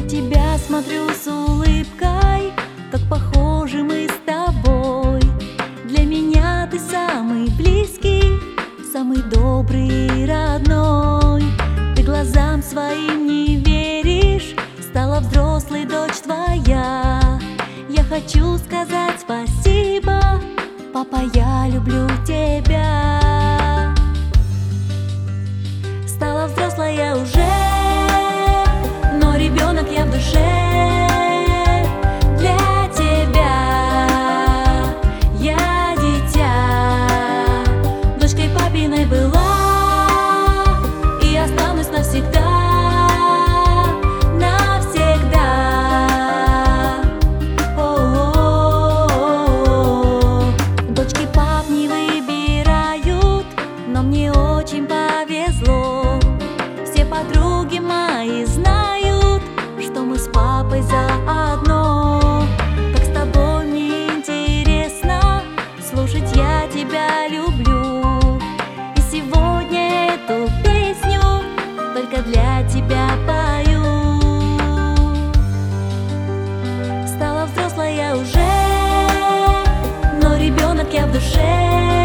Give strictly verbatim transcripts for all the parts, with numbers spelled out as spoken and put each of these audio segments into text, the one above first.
тебя смотрю с улыбкой, как похожи мы с тобой. Для меня ты самый близкий, самый добрый и родной. Ты глазам своим не веришь, стала взрослой дочь твоя. Я хочу сказать спасибо, папа, я люблю тебя. Стала взрослая уже, но ребенок я в душе. Для тебя я дитя, дочкой папиной была и останусь навсегда. Очень повезло, все подруги мои знают, что мы с папой заодно. Как с тобой мне интересно слушать, я тебя люблю. И сегодня эту песню только для тебя пою. Стала взрослая уже, но ребенок я в душе.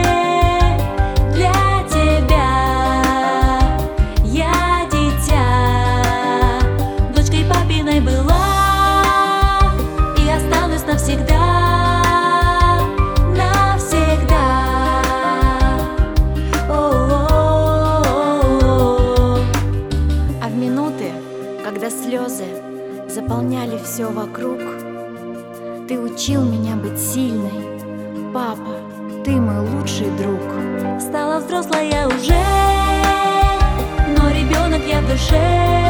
Была и останусь навсегда, навсегда. О-о-о-о-о. А в минуты, когда слезы заполняли все вокруг, ты учил меня быть сильной. Папа, ты мой лучший друг. Стала взрослая уже, но ребенок я в душе.